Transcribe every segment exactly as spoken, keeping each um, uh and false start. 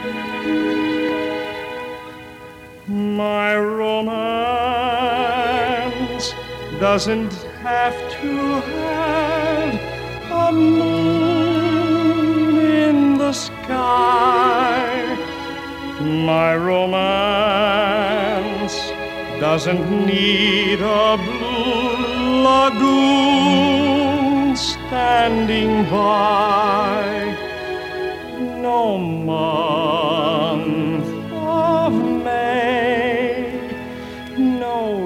My romance doesn't have to have a moon in the sky. My romance doesn't need a blue lagoon standing by. No month of May, no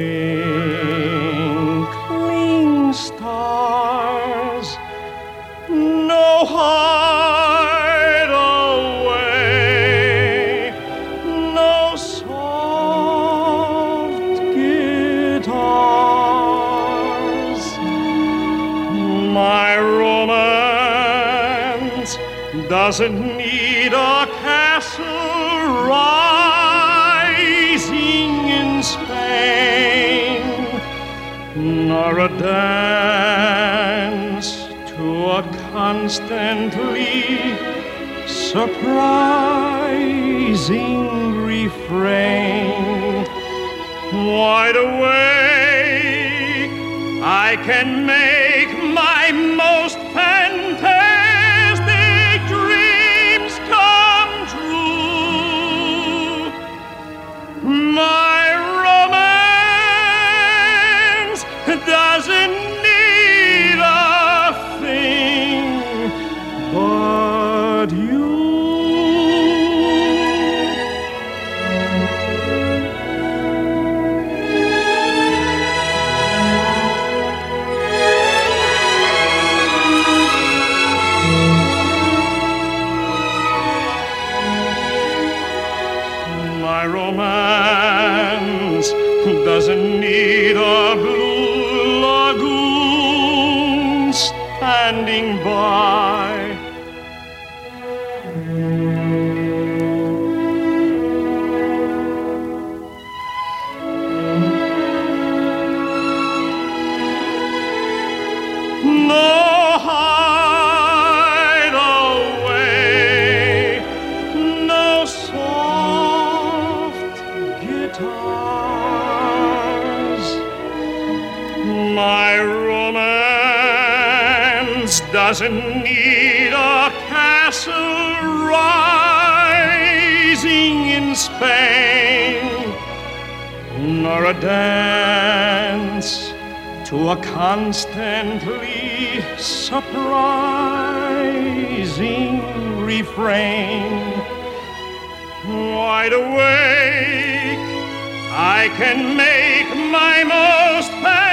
twinkling stars, no hideaway, no soft guitars. My romance doesn't need a castle rising in Spain, nor a dance to a constantly surprising refrain. Wide awake, I can make my most fantastic dreams come true. My romance doesn't need a thing but you. My romance doesn't need a blue lagoon standing by. No hideaway, no soft guitars. My romance doesn't need a castle rising in Spain, nor a dance to a constantly surprising refrain. Wide awake, I can make my most